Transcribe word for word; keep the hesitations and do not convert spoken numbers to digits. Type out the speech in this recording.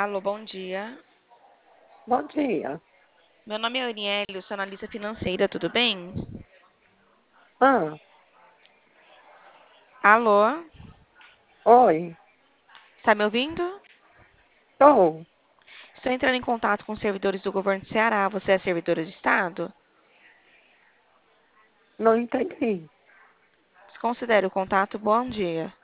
Alô, bom dia. Bom dia. Meu nome é Aniele, eu sou analista financeira, tudo bem? Ah, Alô, oi. está me ouvindo? Estou. Estou entrando em contato com os servidores do governo de Ceará. Você é servidora de Estado? Não entendi. Desconsidere o contato. Bom dia.